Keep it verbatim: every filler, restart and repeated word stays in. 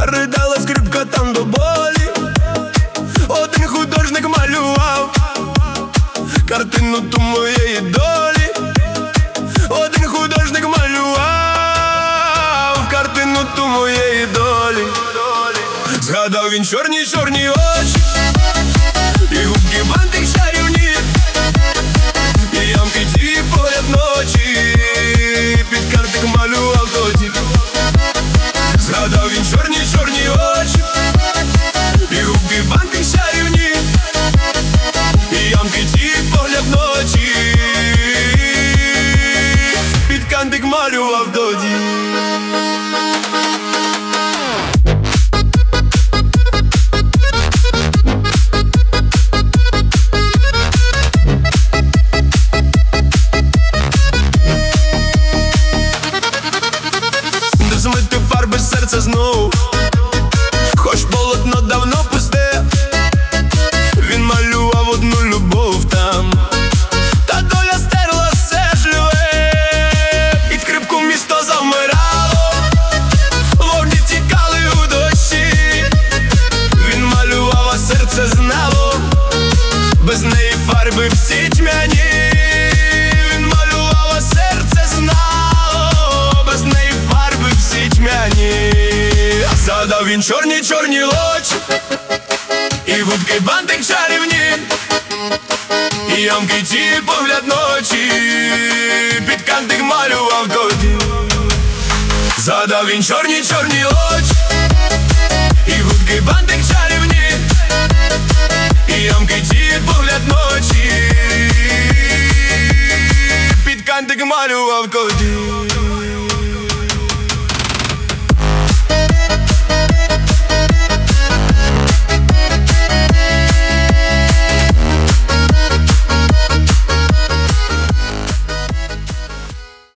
ридала скрипка там до болі. Один художник малював картину ту моєї долі. Один художник малював картину ту моєї долі. Згадав він чорні-чорні очі і губки бантик чарівні, і ямки ті погляд ночі, під картик малював тоді. Згадав він чорні-чорні очі і губки бантик чарівні, і ямки ті погляд ночі, під кантик малював тоді. Змити фарби серце знов, хоч полотно давно пусте. Він малював одну любов там, та доля стерла все живе. Під скрипку місто завмирало, вогні тікали у дощі. Він малював, а серце знало, без неї фарби всі тьмяні. Він малював, а серце знало, без неї фарби всі тьмяні. Згадав він чорні-чорні очі і губки бантик чарівні, і ямки ті погляд ночі, під кантик малював тоді. Згадав він чорні-чорні очі і губки бантик чарівні, і ямки ті погляд ночі, під кантик малював тоді.